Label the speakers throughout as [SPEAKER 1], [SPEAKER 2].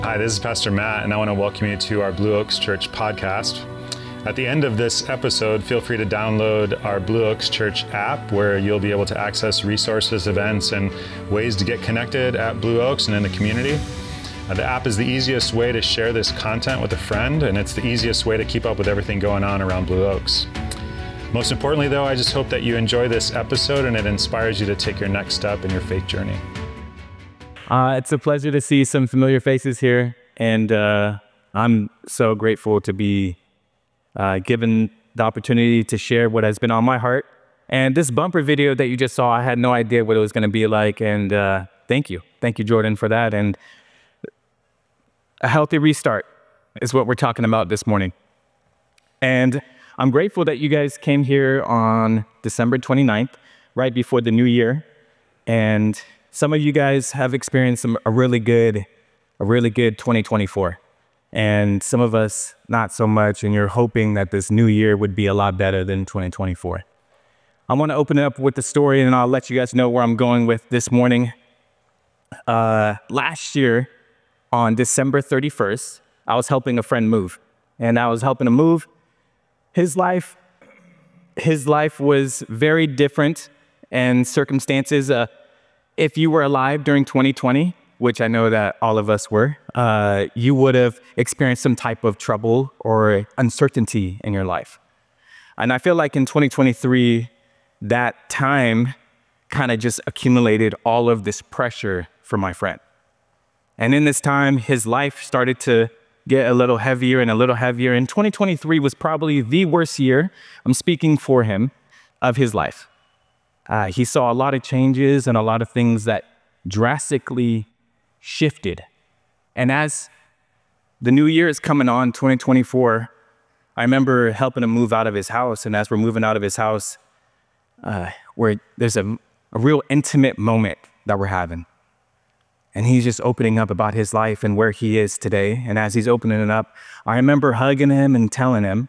[SPEAKER 1] Hi, this is Pastor Matt, and I want to welcome you to our Blue Oaks Church podcast. At the end of this episode, feel free to download our Blue Oaks Church app, where you'll be able to access resources, events, and ways to get connected at Blue Oaks and in the community. The app is the easiest way to share this content with a friend, and it's the easiest way to keep up with everything going on around Blue Oaks. Most importantly, though, I just hope that you enjoy this episode and it inspires you to take your next step in your faith journey.
[SPEAKER 2] It's a pleasure to see some familiar faces here, and I'm so grateful to be given the opportunity to share what has been on my heart. And this bumper video that you just saw, I had no idea what it was going to be like, and thank you, Jordan, for that. And a healthy restart is what we're talking about this morning. And I'm grateful that you guys came here on December 29th, right before the new year, and some of you guys have experienced a really good 2024, and some of us not so much, and you're hoping that this new year would be a lot better than 2024. I want to open it up with the story, and I'll let you guys know where I'm going with this morning. Last year, on December 31st, I was helping a friend move, and I was helping him move. His life was very different, and circumstances. If you were alive during 2020, which I know that all of us were, you would have experienced some type of trouble or uncertainty in your life. And I feel like in 2023, that time kind of just accumulated all of this pressure for my friend. And in this time, his life started to get a little heavier and a little heavier. And 2023 was probably the worst year, I'm speaking for him, of his life. He saw a lot of changes and a lot of things that drastically shifted. And as the new year is coming on, 2024, I remember helping him move out of his house. And as we're moving out of his house, where there's a real intimate moment that we're having. And he's just opening up about his life and where he is today. And as he's opening it up, I remember hugging him and telling him,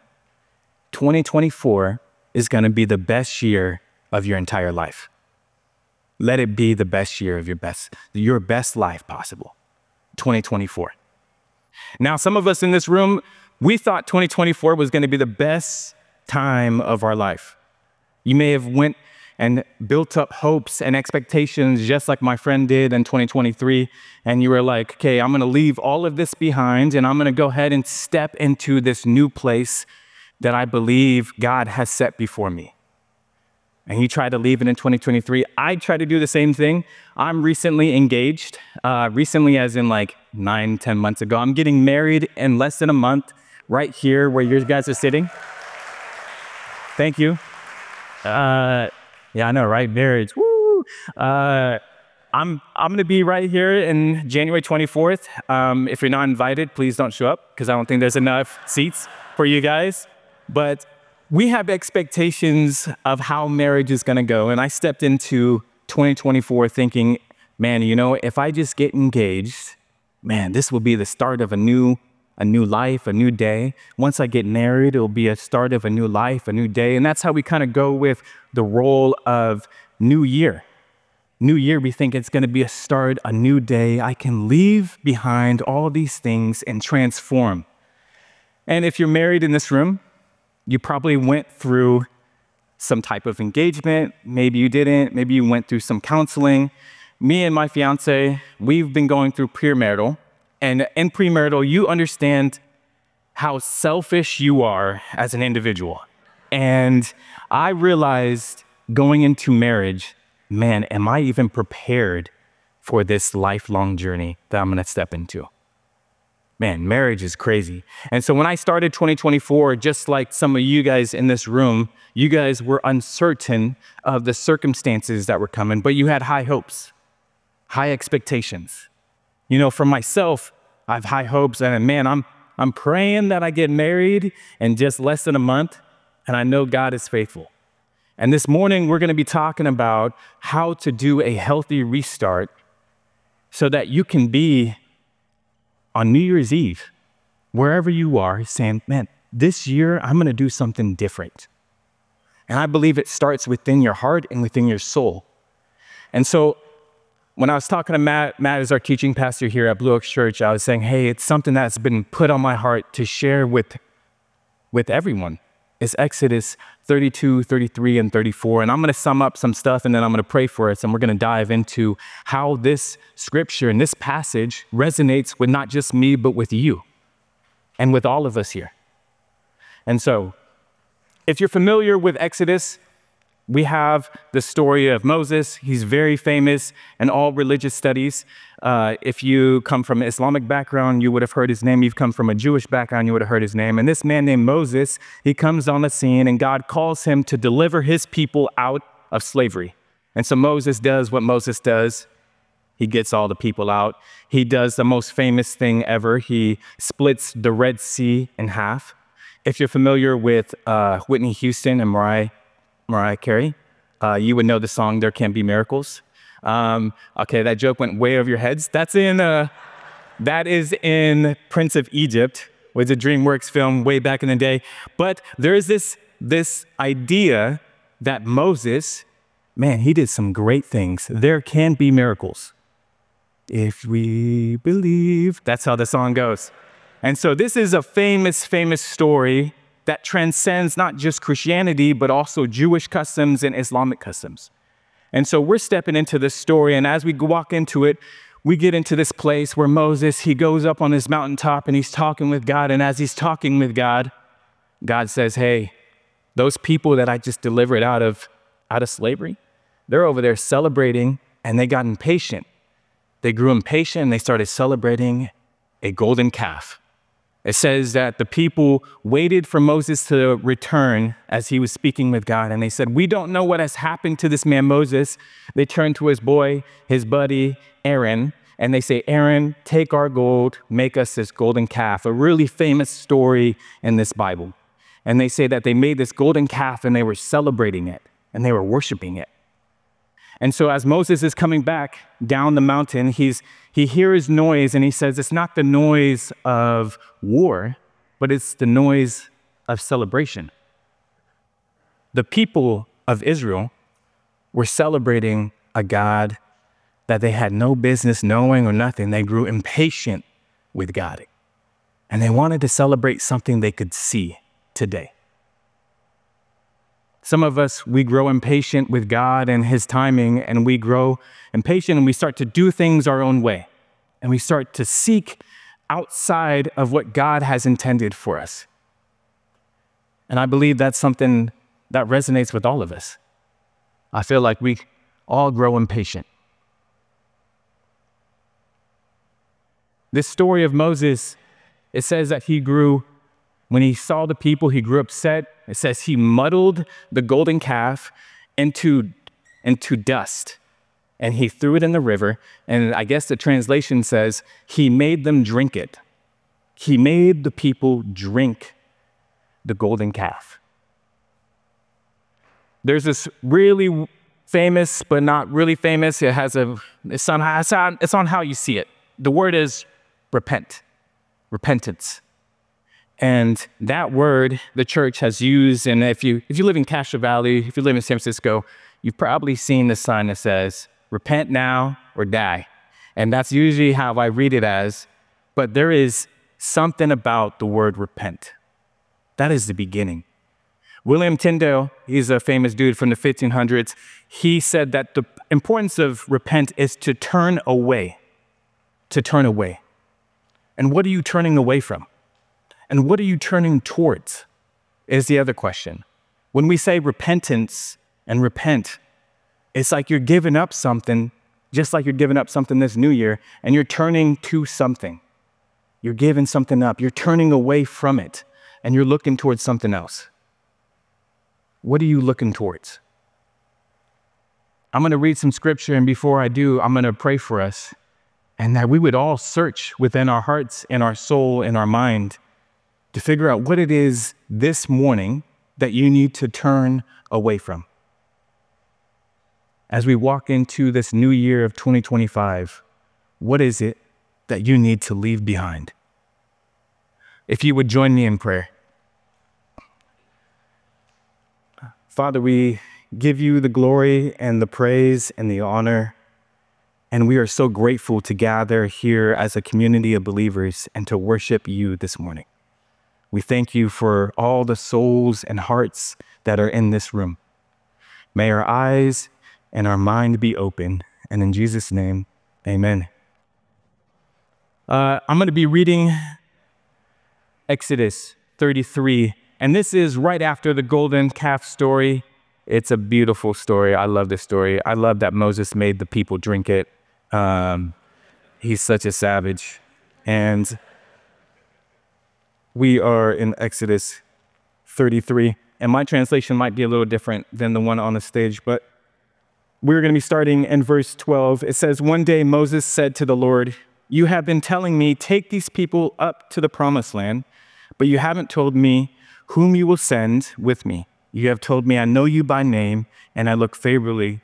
[SPEAKER 2] 2024 is going to be the best year of your entire life. Let it be the best year of your best life possible. 2024. Now, some of us in this room, we thought 2024 was going to be the best time of our life. You may have went and built up hopes and expectations just like my friend did in 2023. And you were like, okay, I'm going to leave all of this behind and I'm going to go ahead and step into this new place that I believe God has set before me. And you tried to leave it in 2023. I tried to do the same thing. I'm recently engaged, recently as in like 9-10 months ago. I'm getting married in less than a month, right here where you guys are sitting. Thank you. Yeah, I know, right? Marriage, woo! I'm gonna be right here in January 24th. If you're not invited, please don't show up, because I don't think there's enough seats for you guys. But we have expectations of how marriage is going to go. And I stepped into 2024 thinking, man, if I just get engaged, man, this will be the start of a new life, a new day. Once I get married, it'll be a start of a new life, a new day. And that's how we kind of go with the role of new year. New year, we think it's going to be a start, a new day. I can leave behind all these things and transform. And if you're married in this room, you probably went through some type of engagement. Maybe you didn't. Maybe you went through some counseling. Me and my fiance, we've been going through premarital. And in premarital, you understand how selfish you are as an individual. And I realized going into marriage, man, am I even prepared for this lifelong journey that I'm going to step into? Man, marriage is crazy. And so when I started 2024, just like some of you guys in this room, you guys were uncertain of the circumstances that were coming, but you had high hopes, high expectations. For myself, I have high hopes, and man, I'm praying that I get married in just less than a month, and I know God is faithful. And this morning, we're going to be talking about how to do a healthy restart so that you can be on New Year's Eve, wherever you are, saying, man, this year I'm going to do something different. And I believe it starts within your heart and within your soul. And so When I was talking to Matt is our teaching pastor here at Blue Oaks Church, I was saying, hey, it's something that's been put on my heart to share with everyone. It's Exodus 32, 33, and 34. And I'm going to sum up some stuff, and then I'm going to pray for us, and we're going to dive into how this scripture and this passage resonates with not just me, but with you and with all of us here. And so, if you're familiar with Exodus, we have the story of Moses. He's very famous in all religious studies. If you come from an Islamic background, you would have heard his name. You've come from a Jewish background, you would have heard his name. And this man named Moses, he comes on the scene, and God calls him to deliver his people out of slavery. And so Moses does what Moses does. He gets all the people out. He does the most famous thing ever. He splits the Red Sea in half. If you're familiar with Whitney Houston and Mariah Carey, you would know the song "There Can Be Miracles." Okay, that joke went way over your heads. That is in Prince of Egypt, was a DreamWorks film way back in the day. But there is this idea that Moses, man, he did some great things. There can be miracles if we believe. That's how the song goes. And so this is a famous, famous story that transcends not just Christianity, but also Jewish customs and Islamic customs. And so we're stepping into this story, and as we walk into it, we get into this place where Moses, he goes up on this mountaintop and he's talking with God, and as he's talking with God, God says, hey, those people that I just delivered out of slavery, they're over there celebrating, and they got impatient. They grew impatient, and they started celebrating a golden calf. It says that the people waited for Moses to return as he was speaking with God. And they said, we don't know what has happened to this man Moses. They turned to his buddy, Aaron, and they say, Aaron, take our gold, make us this golden calf, a really famous story in this Bible. And they say that they made this golden calf and they were celebrating it and they were worshiping it. And so as Moses is coming back down the mountain, he hears noise, and he says, it's not the noise of war, but it's the noise of celebration. The people of Israel were celebrating a God that they had no business knowing or nothing. They grew impatient with God, and they wanted to celebrate something they could see today. Some of us, we grow impatient with God and his timing, and we grow impatient and we start to do things our own way. And we start to seek outside of what God has intended for us. And I believe that's something that resonates with all of us. I feel like we all grow impatient. This story of Moses, it says that when he saw the people, he grew upset. It says he muddled the golden calf into dust, and he threw it in the river. And I guess the translation says he made them drink it. He made the people drink the golden calf. There's this really famous, but not really famous. It's on how you see it. The word is repentance. And that word the church has used, and if you live in Castro Valley, if you live in San Francisco, you've probably seen the sign that says, repent now or die. And that's usually how I read it as, but there is something about the word repent. That is the beginning. William Tyndale, he's a famous dude from the 1500s. He said that the importance of repent is to turn away. To turn away. And what are you turning away from? And what are you turning towards is the other question. When we say repentance and repent, it's like you're giving up something, just like you're giving up something this new year, and you're turning to something. You're giving something up. You're turning away from it, and you're looking towards something else. What are you looking towards? I'm going to read some scripture, and before I do, I'm going to pray for us, and that we would all search within our hearts and our soul and our mind to figure out what it is this morning that you need to turn away from. As we walk into this new year of 2025, what is it that you need to leave behind? If you would join me in prayer. Father, we give you the glory and the praise and the honor And we are so grateful to gather here as a community of believers and to worship you this morning. We thank you for all the souls and hearts that are in this room. May our eyes and our mind be open. And in Jesus' name, amen. I'm going to be reading Exodus 33. And this is right after the golden calf story. It's a beautiful story. I love this story. I love that Moses made the people drink it. He's such a savage. And we are in Exodus 33. And my translation might be a little different than the one on the stage, but we're going to be starting in verse 12. It says, "One day Moses said to the Lord, 'You have been telling me, take these people up to the promised land, but you haven't told me whom you will send with me. You have told me I know you by name, and I look favorably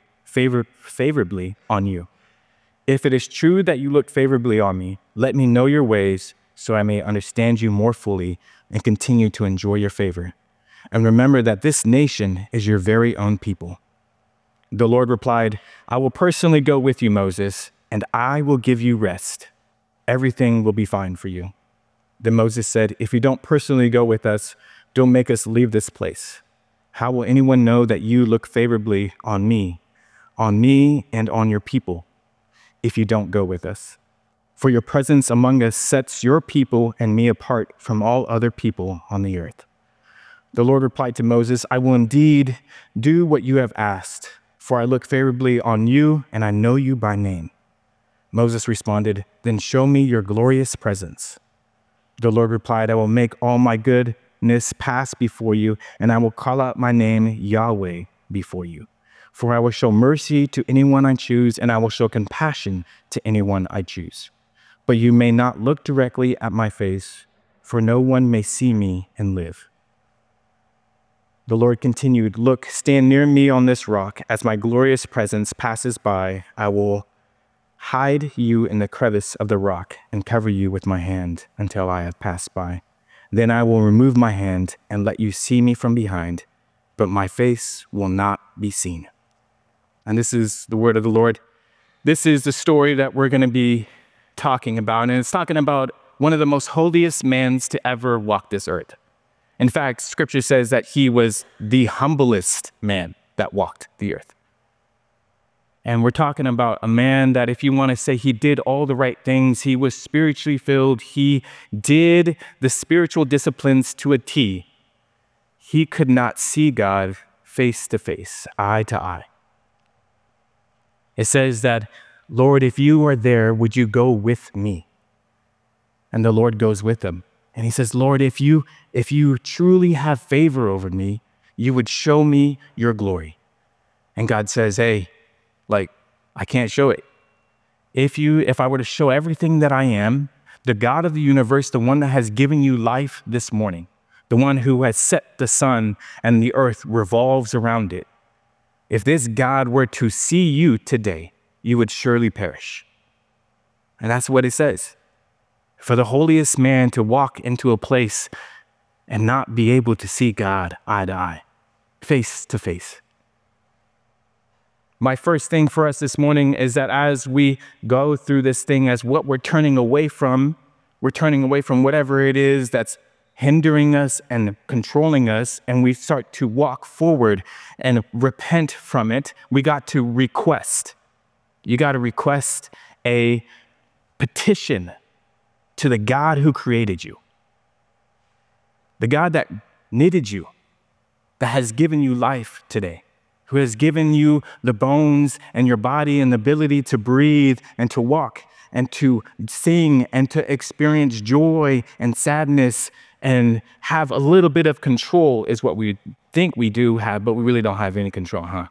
[SPEAKER 2] on you. If it is true that you look favorably on me, let me know your ways so I may understand you more fully and continue to enjoy your favor. And remember that this nation is your very own people.' The Lord replied, 'I will personally go with you, Moses, and I will give you rest. Everything will be fine for you.' Then Moses said, 'If you don't personally go with us, don't make us leave this place. How will anyone know that you look favorably on me and on your people, if you don't go with us? For your presence among us sets your people and me apart from all other people on the earth.' The Lord replied to Moses, 'I will indeed do what you have asked, for I look favorably on you and I know you by name.' Moses responded, 'Then show me your glorious presence.' The Lord replied, 'I will make all my goodness pass before you, and I will call out my name Yahweh before you. For I will show mercy to anyone I choose, and I will show compassion to anyone I choose. But you may not look directly at my face, for no one may see me and live.' The Lord continued, 'Look, stand near me on this rock. As my glorious presence passes by, I will hide you in the crevice of the rock and cover you with my hand until I have passed by. Then I will remove my hand and let you see me from behind, but my face will not be seen.'" And this is the word of the Lord. This is the story that we're going to be talking about. And it's talking about one of the most holiest men to ever walk this earth. In fact, scripture says that he was the humblest man that walked the earth. And we're talking about a man that, if you want to say he did all the right things, he was spiritually filled, he did the spiritual disciplines to a T. He could not see God face to face, eye to eye. It says that, "Lord, if you are there, would you go with me?" And the Lord goes with him. And he says, "Lord, if you truly have favor over me, you would show me your glory." And God says, "Hey, I can't show it. If I were to show everything that I am, the God of the universe, the one that has given you life this morning, the one who has set the sun and the earth revolves around it, if this God were to see you today, you would surely perish." And that's what it says. For the holiest man to walk into a place and not be able to see God eye to eye, face to face. My first thing for us this morning is that as we go through this thing, as what we're turning away from whatever it is that's hindering us and controlling us, and we start to walk forward and repent from it, we got to request. You got to request a petition to the God who created you, the God that knitted you, that has given you life today, who has given you the bones and your body and the ability to breathe and to walk and to sing and to experience joy and sadness and have a little bit of control, is what we think we do have, but we really don't have any control, huh?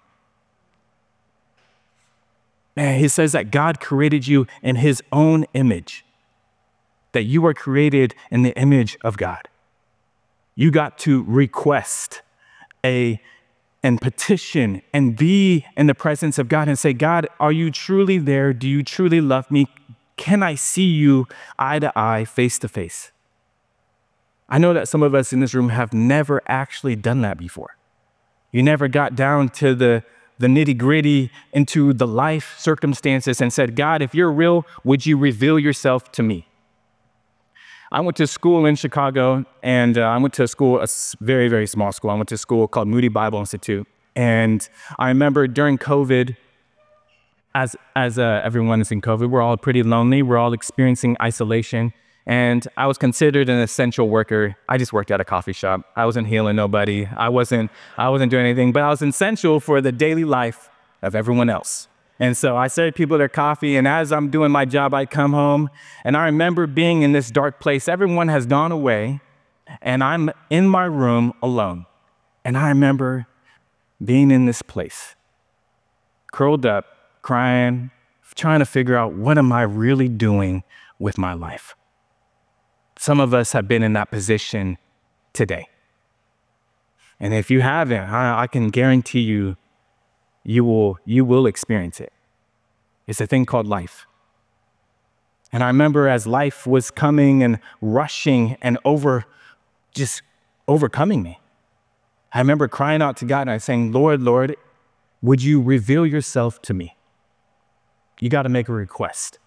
[SPEAKER 2] Man, he says that God created you in his own image, that you are created in the image of God. You got to request and petition and be in the presence of God and say, "God, are you truly there? Do you truly love me? Can I see you eye to eye, face to face?" I know that some of us in this room have never actually done that before. You never got down to the the nitty-gritty, into the life circumstances and said, God, if you're real, would you reveal yourself to me? I went to school in Chicago, and I went to school, a very, very small school. I went to school called Moody Bible Institute. And I remember during COVID, as everyone is in COVID, we're all pretty lonely. We're all experiencing isolation. And I was considered an essential worker. I just worked at a coffee shop. I wasn't healing nobody. I wasn't doing anything, but I was essential for the daily life of everyone else. And so I served people their coffee, and as I'm doing my job, I come home, and I remember being in this dark place. Everyone has gone away, and I'm in my room alone. And I remember being in this place, curled up, crying, trying to figure out, what am I really doing with my life? Some of us have been in that position today. And if you haven't, I can guarantee you, you will experience it. It's a thing called life. And I remember as life was coming and rushing and just overcoming me, I remember crying out to God and I was saying, Lord, Lord, would you reveal yourself to me? You got to make a request.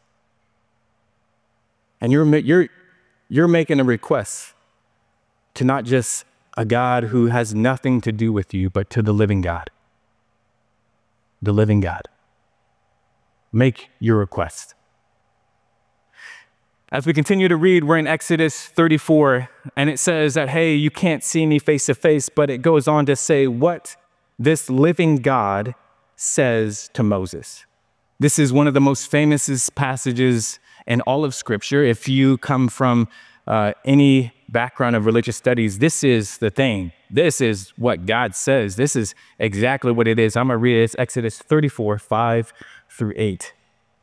[SPEAKER 2] And you're making a request to not just a God who has nothing to do with you, but to the living God. The living God. Make your request. As we continue to read, we're in Exodus 34, and it says that, hey, you can't see me face to face, but it goes on to say what this living God says to Moses. This is one of the most famous passages in all of Scripture. If you come from any background of religious studies, this is the thing. This is what God says. This is exactly what it is. I'm going to read it. It's Exodus 34, 5-8.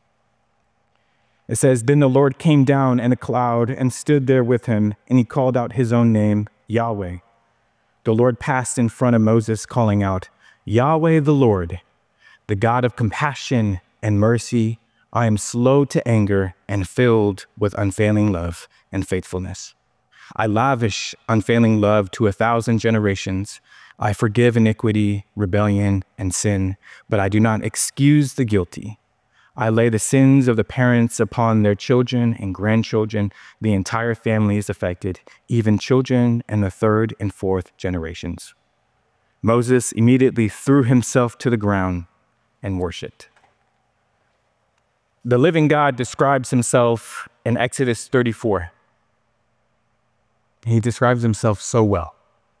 [SPEAKER 2] It says, Then the Lord came down in a cloud and stood there with him, and he called out his own name, Yahweh. The Lord passed in front of Moses, calling out, Yahweh the Lord, the God of compassion and mercy, I am slow to anger and filled with unfailing love and faithfulness. I lavish unfailing love to 1,000 generations. I forgive iniquity, rebellion, and sin, but I do not excuse the guilty. I lay the sins of the parents upon their children and grandchildren. The entire family is affected, even children in the third and fourth generations. Moses immediately threw himself to the ground and worshiped. The living God describes himself in Exodus 34. He describes himself so well.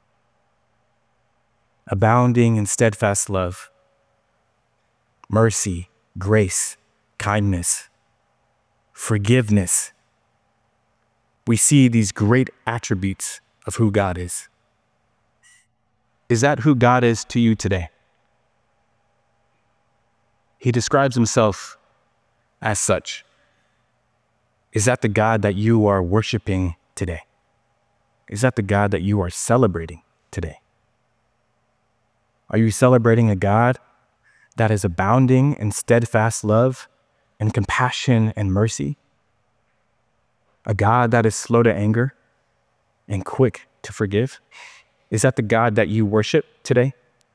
[SPEAKER 2] Abounding in steadfast love, mercy, grace, kindness, forgiveness. We see these great attributes of who God is. Is that who God is to you today? He describes himself as such. Is that the God that you are worshiping today? Is that the God that you are celebrating today? Are you celebrating a God that is abounding in steadfast love and compassion and mercy? A God that is slow to anger and quick to forgive? Is that the God that you worship today?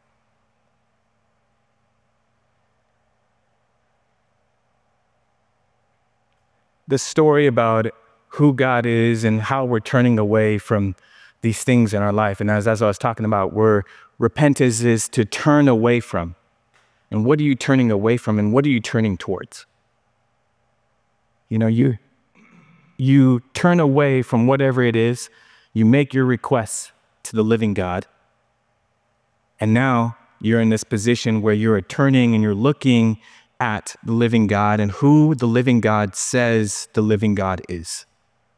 [SPEAKER 2] The story about who God is and how we're turning away from these things in our life. And as I was talking about, where repentance is to turn away from. And what are you turning away from, and what are you turning towards? You know, you turn away from whatever it is, you make your requests to the living God, and now you're in this position where you're turning and you're looking at the living God and who the living God says the living God is.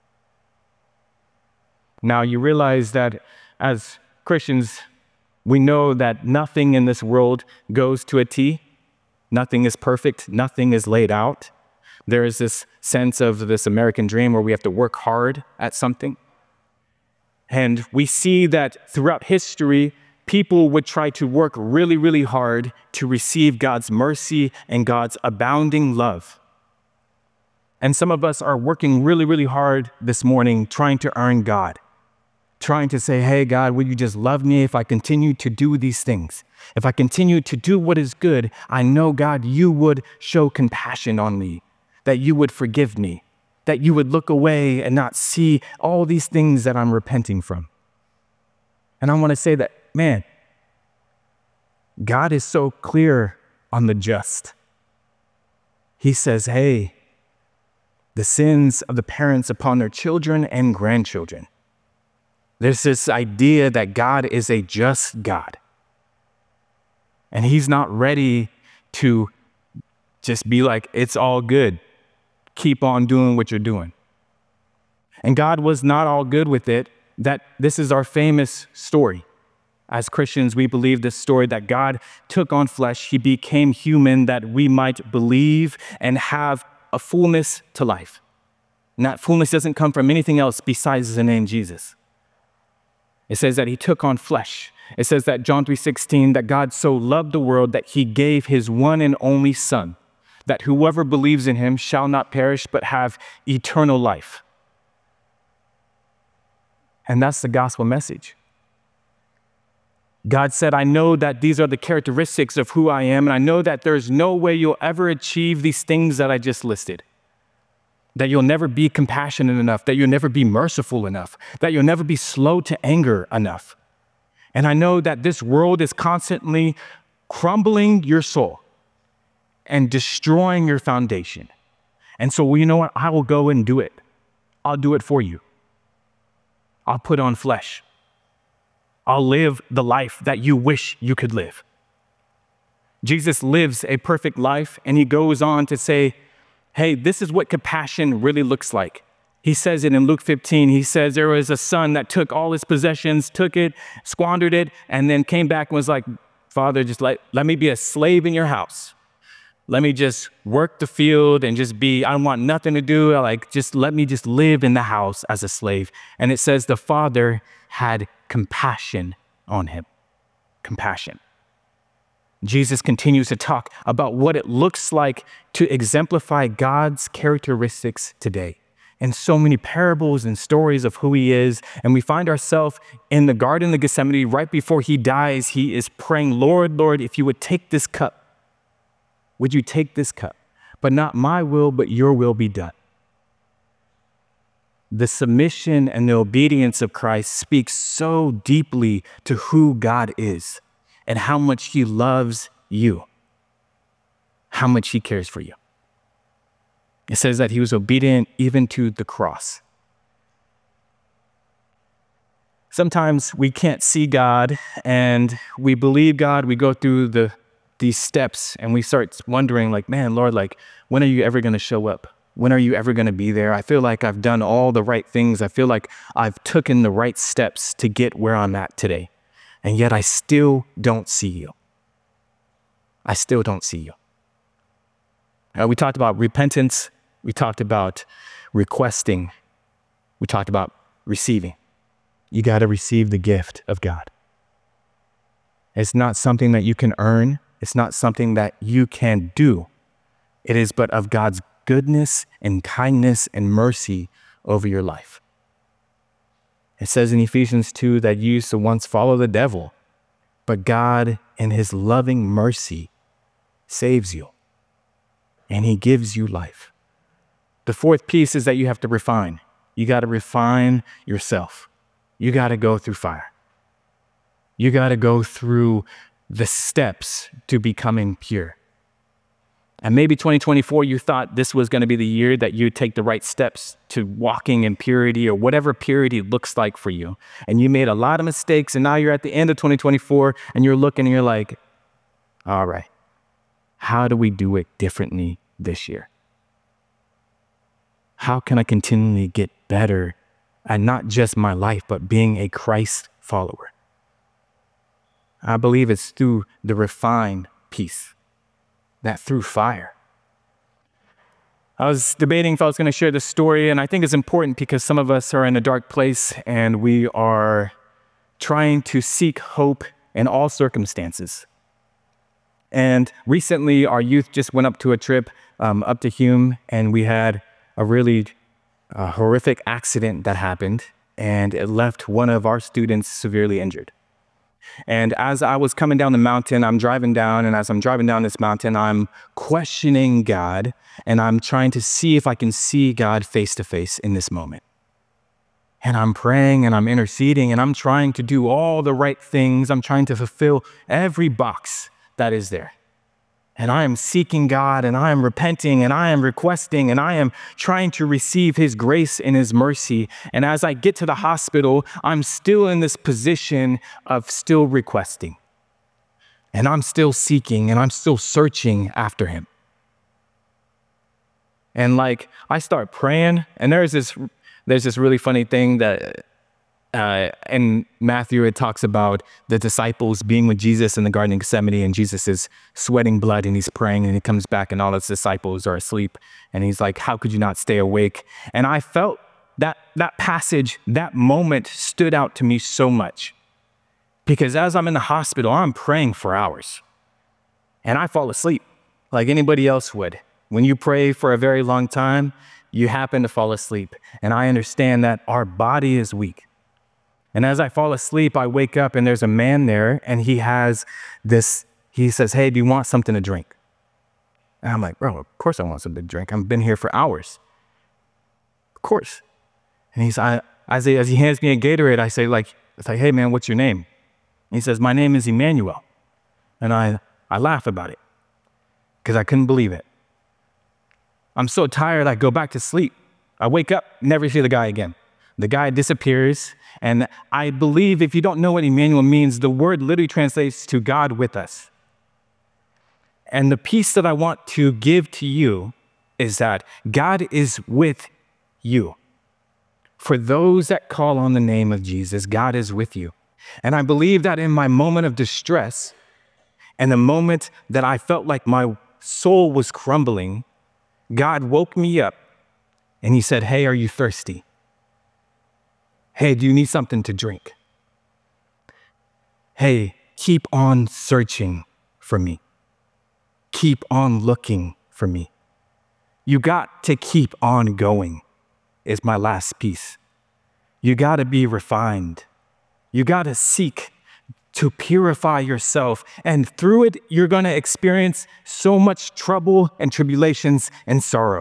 [SPEAKER 2] Now you realize that as Christians, we know that nothing in this world goes to a T. Nothing is perfect. Nothing is laid out. There is this sense of this American dream where we have to work hard at something. And we see that throughout history, people would try to work really, really hard to receive God's mercy and God's abounding love. And some of us are working really, really hard this morning trying to earn God. trying to say, hey, God, will you just love me if I continue to do these things? If I continue to do what is good, I know, God, you would show compassion on me, that you would forgive me, that you would look away and not see all these things that I'm repenting from. And I want to say that, man, God is so clear on the just. He says, hey, the sins of the parents upon their children and grandchildren. There's this idea that God is a just God. And he's not ready to just be like, it's all good. Keep on doing what you're doing. And God was not all good with it. That this is our famous story. As Christians, we believe this story that God took on flesh. He became human that we might believe and have a fullness to life. And that fullness doesn't come from anything else besides the name Jesus. It says that he took on flesh. It says that John 3:16, that God so loved the world that he gave his one and only Son, that whoever believes in him shall not perish but have eternal life. And that's the gospel message. God said, I know that these are the characteristics of who I am, and I know that there's no way you'll ever achieve these things that I just listed. That you'll never be compassionate enough, that you'll never be merciful enough, that you'll never be slow to anger enough. And I know that this world is constantly crumbling your soul and destroying your foundation. And so, well, you know what? I will go and do it. I'll do it for you. I'll put on flesh. I'll live the life that you wish you could live. Jesus lives a perfect life, and he goes on to say, hey, this is what compassion really looks like. He says it in Luke 15. He says there was a son that took all his possessions, took it, squandered it, and then came back and was like, Father, just let me be a slave in your house. Let me just work the field and just be, I don't want nothing to do. Just let me just live in the house as a slave. And it says the father had compassion on him. Compassion. Jesus continues to talk about what it looks like to exemplify God's characteristics today. And so many parables and stories of who he is. And we find ourselves in the Garden of Gethsemane right before he dies. He is praying, Lord, Lord, if you would take this cup, would you take this cup? But not my will, but your will be done. The submission and the obedience of Christ speaks so deeply to who God is and how much he loves you, how much he cares for you. It says that he was obedient even to the cross. Sometimes we can't see God and we believe God, we go through these steps and we start wondering like, man, Lord, like, when are you ever going to show up? When are you ever going to be there? I feel like I've done all the right things. I feel like I've taken the right steps to get where I'm at today. And yet I still don't see you. I still don't see you. We talked about repentance. We talked about requesting. We talked about receiving. You got to receive the gift of God. It's not something that you can earn. It's not something that you can do. It is but of God's goodness and kindness and mercy over your life. It says in Ephesians 2 that you used to once follow the devil, but God in his loving mercy saves you and he gives you life. The fourth piece is that you have to refine. You got to refine yourself. You got to go through fire. You got to go through the steps to becoming pure. And maybe 2024, you thought this was going to be the year that you take the right steps to walking in purity or whatever purity looks like for you. And you made a lot of mistakes. And now you're at the end of 2024 and you're looking and you're like, all right, how do we do it differently this year? How can I continually get better at not just my life, but being a Christ follower? I believe it's through the refined piece. That through fire. I was debating if I was going to share this story, and I think it's important because some of us are in a dark place and we are trying to seek hope in all circumstances. And recently, our youth just went up to a trip up to Hume, and we had a really horrific accident that happened. and it left one of our students severely injured. And as I was coming down the mountain, I'm driving down, and as I'm driving down this mountain, I'm questioning God, and I'm trying to see if I can see God face to face in this moment. And I'm praying and I'm interceding and I'm trying to do all the right things. I'm trying to fulfill every box that is there. And I am seeking God and I am repenting and I am requesting and I am trying to receive his grace and his mercy. And as I get to the hospital, I'm still in this position of still requesting. And I'm still seeking and I'm still searching after him. And I start praying, and there's this really funny thing that in Matthew, it talks about the disciples being with Jesus in the Garden of Gethsemane, and Jesus is sweating blood and he's praying, and he comes back and all his disciples are asleep. And he's like, how could you not stay awake? And I felt that passage, that moment stood out to me so much, because as I'm in the hospital, I'm praying for hours and I fall asleep like anybody else would. When you pray for a very long time, you happen to fall asleep. And I understand that our body is weak. And as I fall asleep, I wake up and there's a man there, and he says, hey, do you want something to drink? And I'm like, bro, of course I want something to drink. I've been here for hours. Of course. And as he hands me a Gatorade, I say it's like, hey man, what's your name? And he says, my name is Emmanuel. And I laugh about it because I couldn't believe it. I'm so tired, I go back to sleep. I wake up, never see the guy again. The guy disappears, and I believe if you don't know what Emmanuel means, the word literally translates to God with us. And the piece that I want to give to you is that God is with you. For those that call on the name of Jesus, God is with you. And I believe that in my moment of distress, and the moment that I felt like my soul was crumbling, God woke me up and he said, hey, are you thirsty? Hey, do you need something to drink? Hey, keep on searching for me. Keep on looking for me. You got to keep on going is my last piece. You got to be refined. You got to seek to purify yourself. And through it, you're going to experience so much trouble and tribulations and sorrow.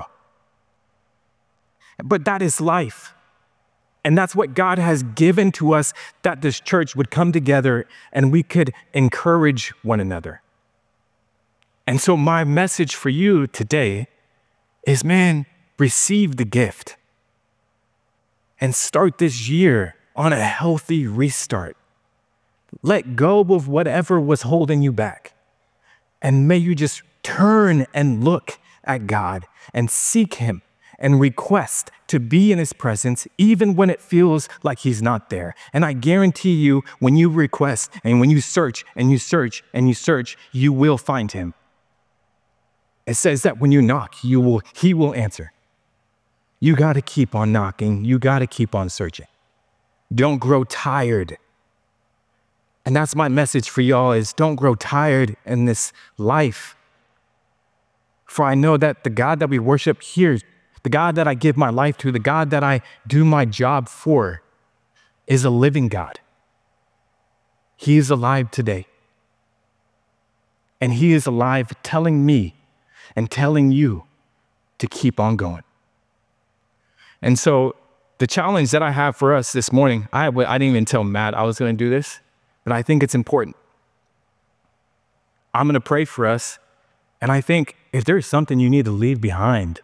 [SPEAKER 2] But that is life. And that's what God has given to us, that this church would come together and we could encourage one another. And so my message for you today is, man, receive the gift and start this year on a healthy restart. Let go of whatever was holding you back. And may you just turn and look at God and seek him and request to be in his presence, even when it feels like he's not there. And I guarantee you, when you request and when you search and you search and you search, you will find him. It says that when you knock, he will answer. You got to keep on knocking. You got to keep on searching. Don't grow tired. And that's my message for y'all, is don't grow tired in this life. For I know that the God that we worship here, the God that I give my life to, the God that I do my job for, is a living God. He is alive today. And he is alive telling me and telling you to keep on going. And so the challenge that I have for us this morning, I didn't even tell Matt I was going to do this, but I think it's important. I'm going to pray for us. And I think if there's something you need to leave behind,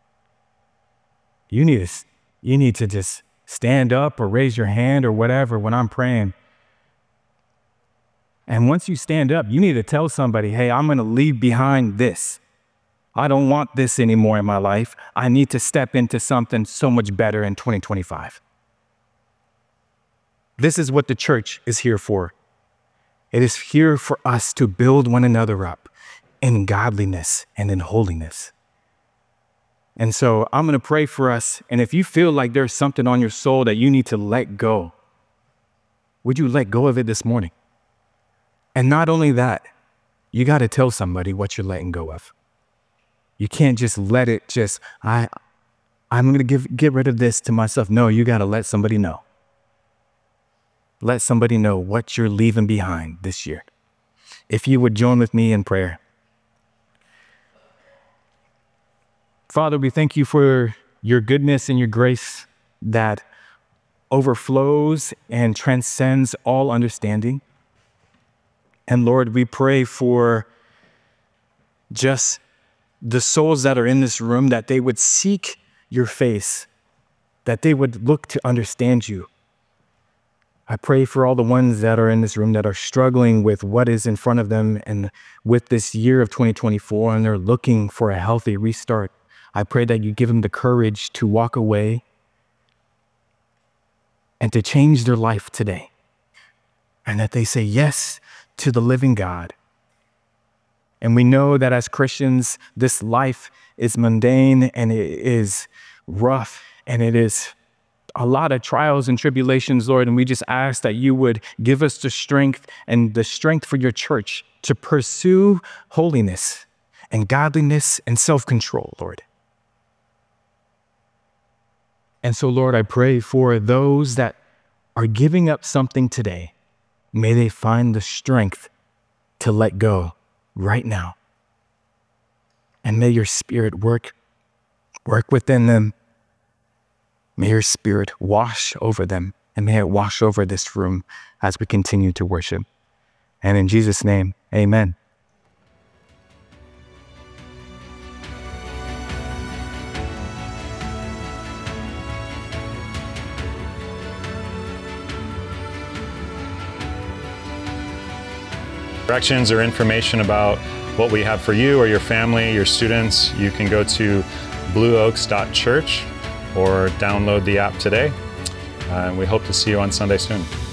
[SPEAKER 2] you need to just stand up or raise your hand or whatever when I'm praying. And once you stand up, you need to tell somebody, hey, I'm going to leave behind this. I don't want this anymore in my life. I need to step into something so much better in 2025. This is what the church is here for. It is here for us to build one another up in godliness and in holiness. And so I'm going to pray for us. And if you feel like there's something on your soul that you need to let go, would you let go of it this morning? And not only that, you got to tell somebody what you're letting go of. You can't just let it I'm going to get rid of this to myself. No, you got to let somebody know. let somebody know what you're leaving behind this year. If you would join with me in prayer. Father, we thank you for your goodness and your grace that overflows and transcends all understanding. And Lord, we pray for just the souls that are in this room, that they would seek your face, that they would look to understand you. I pray for all the ones that are in this room that are struggling with what is in front of them and with this year of 2024, and they're looking for a healthy restart. I pray that you give them the courage to walk away and to change their life today, and that they say yes to the living God. And we know that as Christians, this life is mundane and it is rough and it is a lot of trials and tribulations, Lord. And we just ask that you would give us the strength and the strength for your church to pursue holiness and godliness and self-control, Lord. And so, Lord, I pray for those that are giving up something today. May they find the strength to let go right now. And may your Spirit work within them. May your Spirit wash over them, and may it wash over this room as we continue to worship. And in Jesus' name, amen.
[SPEAKER 1] Directions or information about what we have for you or your family, your students, you can go to blueoaks.church or download the app today. We hope to see you on Sunday soon.